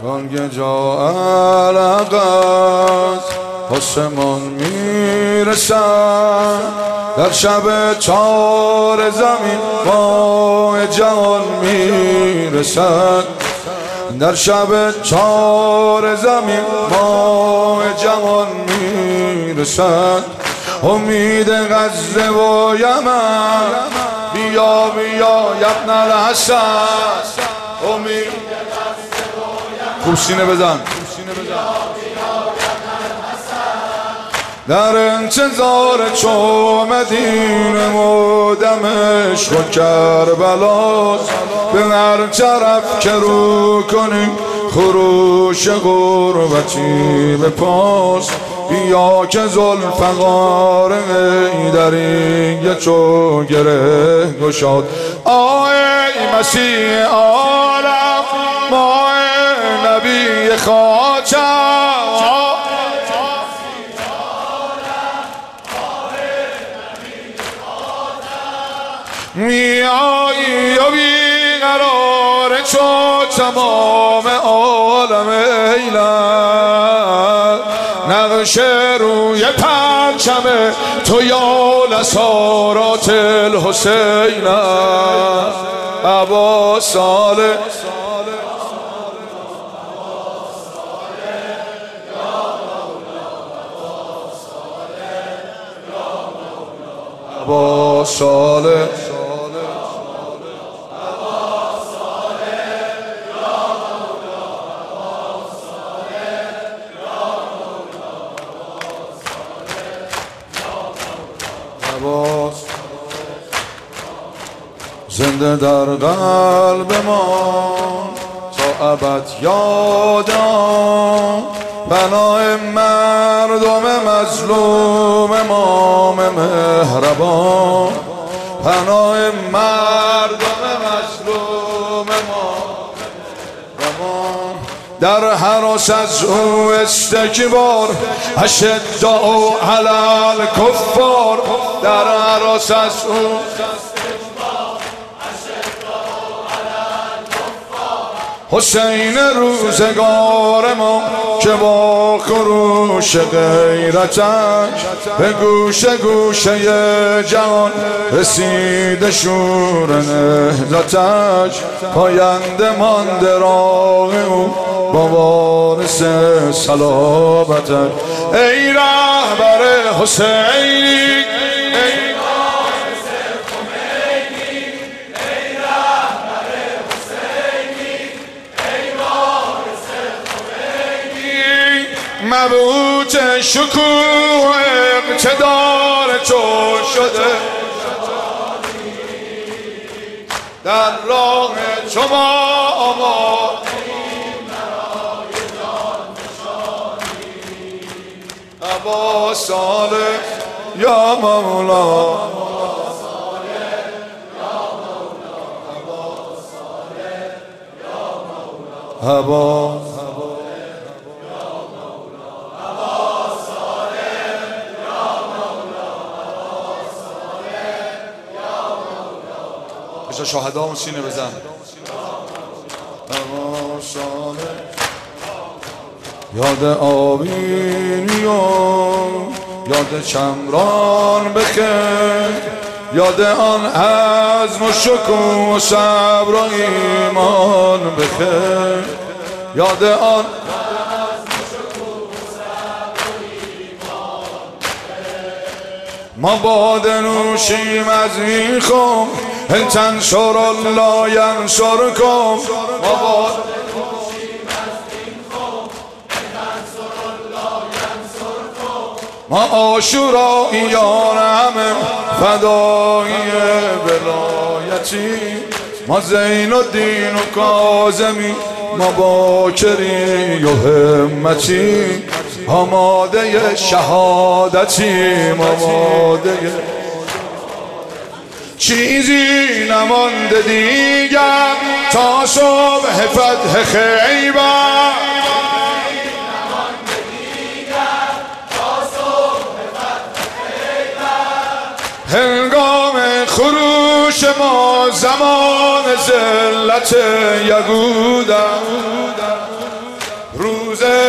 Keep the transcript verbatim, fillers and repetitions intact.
گنگ جا علق است آسمان میرسد در شب چار زمین ماه جهان میرسد در شب چار زمین ماه جهان میرسد امید غزه و یمن بیا بیا ابن الحسن امید خوب سینه بزن در انتظار چو مدینه و دمشق و کربلاست به هر طرف که رو کنیم خروش غربتی به پاس بیا که ذوالفقار حیدری چو گره گشاد آه ای مسیح عالم ماه نبی خاتم می آیی و بیقرار چو تمام عالم ایلن نقش روی پرچم تو یا لسارات الحسین ابا صالح ابا صالح زنده در قلب ما تا ابد یادم پناه مردم مظلوم امام مهربان پناه مردم مظلوم امام مهربان در هراس از او استکبار اشداء علی الکفار در هراس از او حسین روزگار ما که با خروش غیرتش به گوشه گوشه جهان رسید شور نهضتش پاینده مانده راه او با وارث صلابتش ای رهبر حسینی مبعوث شکوه اقتدار تو شده در راه تو ما آمادیم برای جان نشانی ابا صالح یا مولا ابا شهدا اون سینه بزن یاد آبینی و یاد چمران بخیر یاد آن عزم و شکوه و صبر و ایمان بخیر یاد آن ما باده نوشیم از این خم ان تنصر الله ینصرکم ما باده نوشیم از این خم ان تنصر الله ینصرکم ما عاشوراییان همه فدایی ولایتی ما زین الدین و کاظمی ما باکری و همتی آماده شهادتیم آماده چیزی نمانده دیگر تا صبح فتح خیبر هنگام خروش ما زمان ذلت یهودا روزه